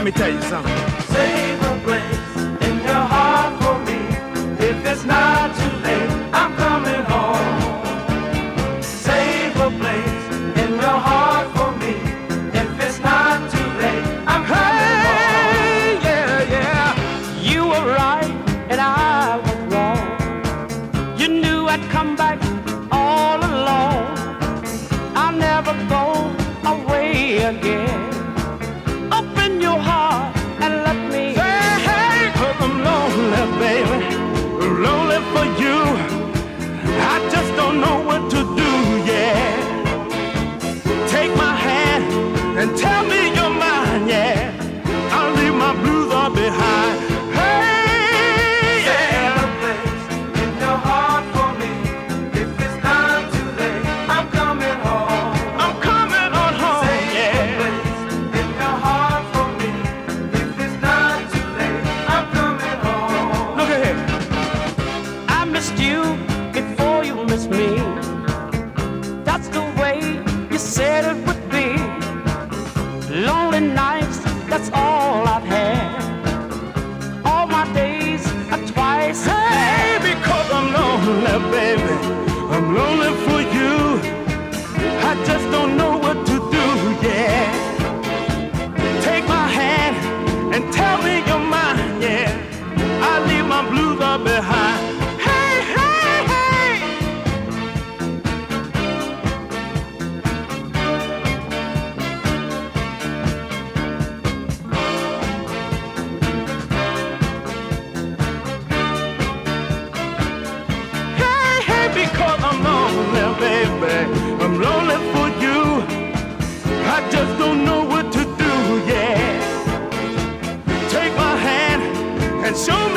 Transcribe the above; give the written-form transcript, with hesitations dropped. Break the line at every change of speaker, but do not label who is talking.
me tell you something.
Save a place in your heart for me. If it's not too late, I'm coming home. Save a place in your heart for me. If it's not too late, I'm coming home.
Yeah, yeah.
You were right and I was wrong. You knew I'd come back all along. I'll never go away again. Open your heart and let me.
Hey, 'cause I'm lonely, baby. Lonely for you. I just don't know what to do, yeah. Take my hand and tell me you're mine, yeah. I'll leave my blues all behind. Hey,
Save
yeah.
a place in your heart for me. If it's not too late, I'm coming home.
I'm coming on home,
Save a
yeah.
place in your heart for me. If it's not too late, I'm coming home.
Look at here.
I missed you before you missed me. That's the way you said it would be. Lonely nights, that's all I've had. All my days are twice as
Hey,
bad.
because I'm lonely, baby. I'm lonely for you. I just don't know what to do, yeah. Take my hand and tell me you're mine, yeah. I leave my blues all behind. Hey, hey, hey. Hey, hey, because I'm lonely, baby. I'm lonely for you. I just don't know what to do, yeah. Take my hand and show me